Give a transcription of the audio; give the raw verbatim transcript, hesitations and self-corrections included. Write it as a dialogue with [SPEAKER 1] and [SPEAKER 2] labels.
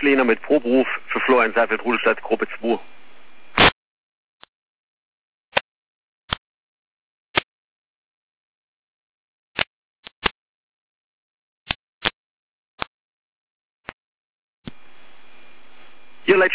[SPEAKER 1] Lehner mit Proberuf für Florian Seifert, Rudelstadt, Gruppe zwei. Hier,